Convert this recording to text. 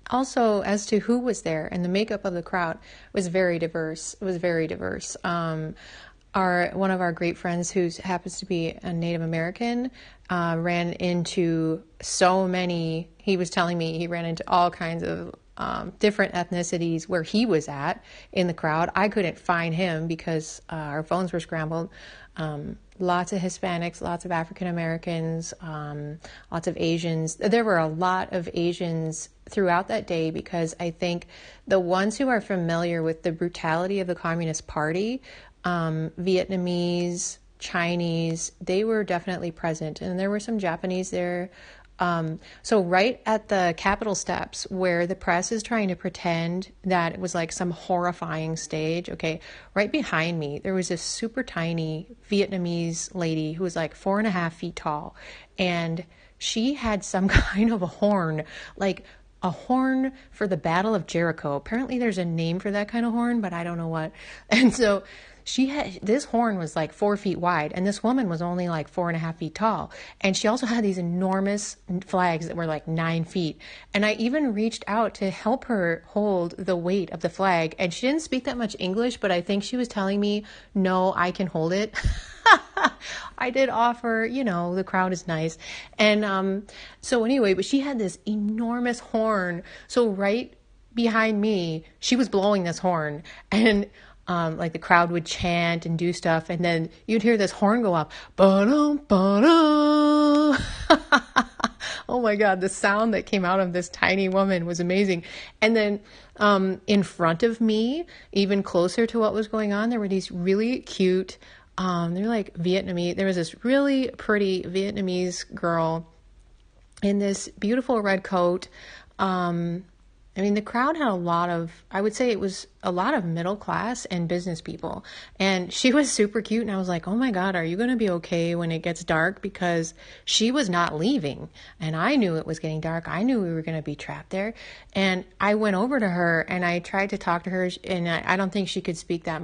Also, as to who was there and the makeup of the crowd was very diverse. It was very diverse. Our one of our great friends, who happens to be a Native American, ran into so many. He was telling me he ran into all kinds of different ethnicities where he was at in the crowd. I couldn't find him because our phones were scrambled. Lots of Hispanics, lots of African Americans, lots of Asians. There were a lot of Asians throughout that day because I think the ones who are familiar with the brutality of the Communist Party, Vietnamese, Chinese, they were definitely present. And there were some Japanese there. So right at the Capitol steps where the press is trying to pretend that it was like some horrifying stage, okay, right behind me, there was this super tiny Vietnamese lady who was like 4.5 feet tall. And she had some kind of a horn, like a horn for the Battle of Jericho. Apparently there's a name for that kind of horn, but I don't know what. And so she had, this horn was like 4 feet wide, and this woman was only like 4.5 feet tall. And she also had these enormous flags that were like 9 feet. And I even reached out to help her hold the weight of the flag. And she didn't speak that much English, but I think she was telling me, no, I can hold it. I did offer, you know, the crowd is nice. And so anyway, but she had this enormous horn. So right behind me, she was blowing this horn. And like the crowd would chant and do stuff, and then you'd hear this horn go off. Ba-dum, ba-dum. Oh my God, the sound that came out of this tiny woman was amazing. And then in front of me, even closer to what was going on, there were these really cute, they're like Vietnamese. There was this really pretty Vietnamese girl in this beautiful red coat. I mean, the crowd had a lot of, I would say it was a lot of middle class and business people. And she was super cute. And I was like, oh my God, are you going to be okay when it gets dark? Because she was not leaving. And I knew it was getting dark. I knew we were going to be trapped there. And I went over to her and I tried to talk to her. And I don't think she could speak that